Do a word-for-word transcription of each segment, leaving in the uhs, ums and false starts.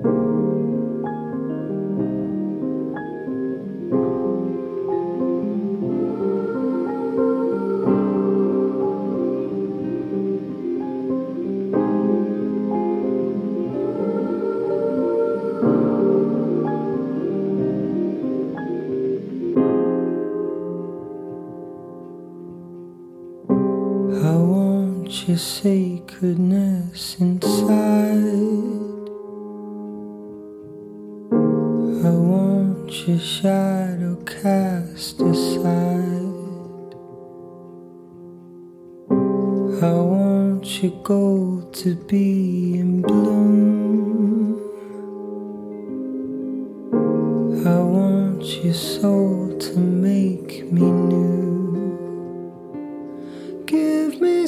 I want your sacredness inside. I want your shadow cast aside. I want your gold to be in bloom. I want your soul to make me new. Give me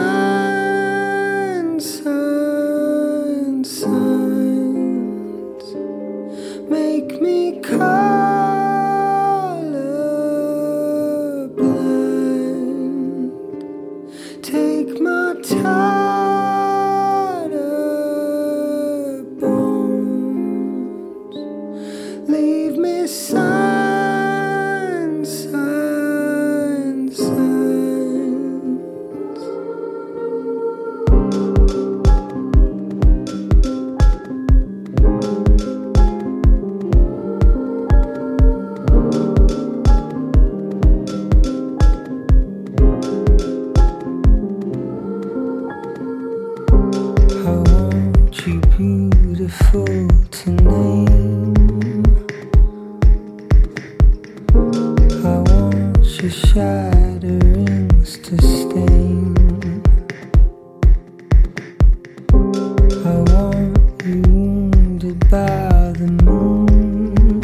signs, signs, signs. Make me colorblind. Take my tattered bones. Leave me signs, signs, signs. Beautiful to name. I want your shatterings to stain. I want you wounded by the moon.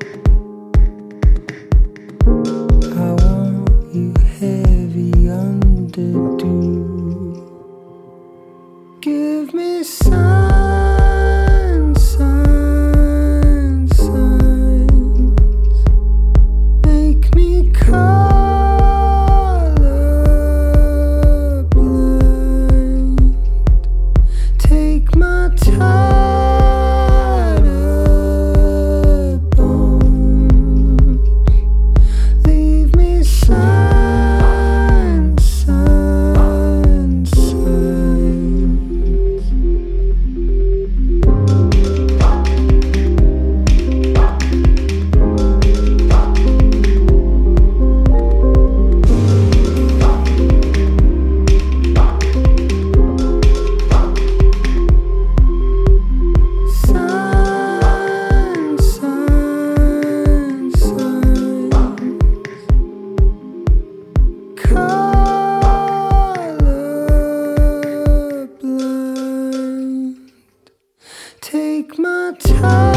I want you heavy under dew. Give me some take my time.